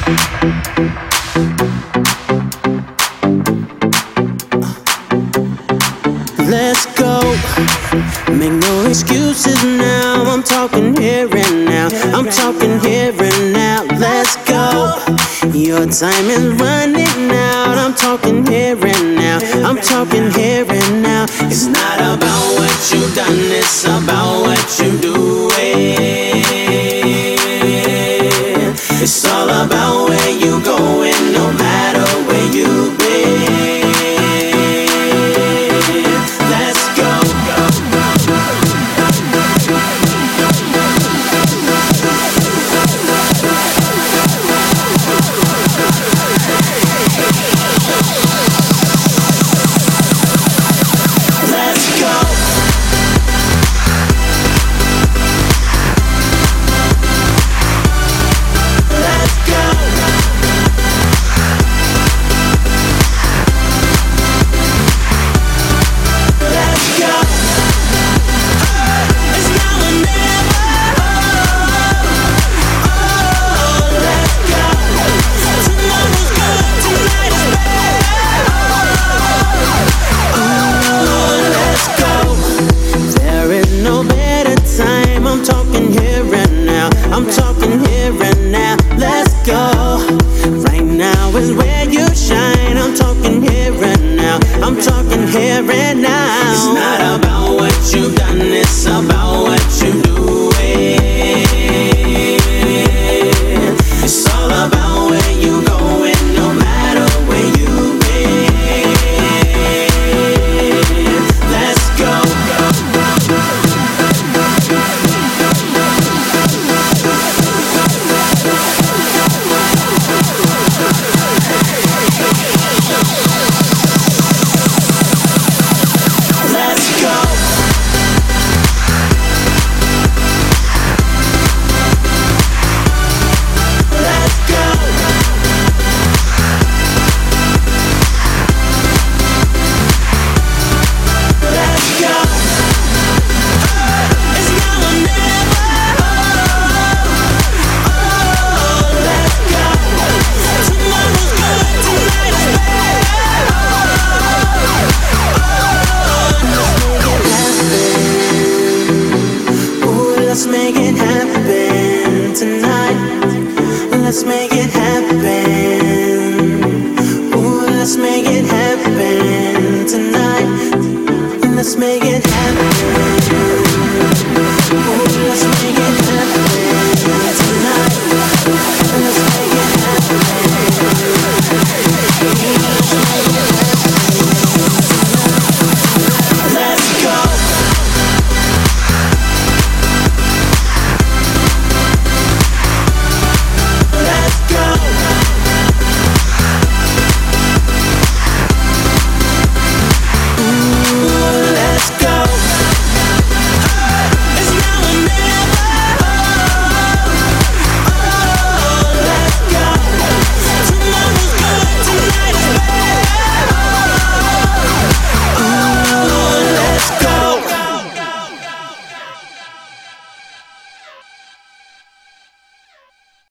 Let's go. Make no excuses now. I'm talking here and now. I'm talking here and now. Let's go. Your time is running out. I'm talking here and now. I'm talking here and now. It's not about what you've done, it's about what you do. It's all about where you going, no matter where you've been. Let's go. I'm talking here and now. I'm talking here and now. Let's go. Right now is where you shine. I'm talking here and now. I'm talking here and now. It's not about what you've done, it's about what you do. It's all about where you going, no matter where you've been. Let's go. Let's make it happen tonight. Let's make it happen. Ooh, let's make it happen tonight. Let's make it happen.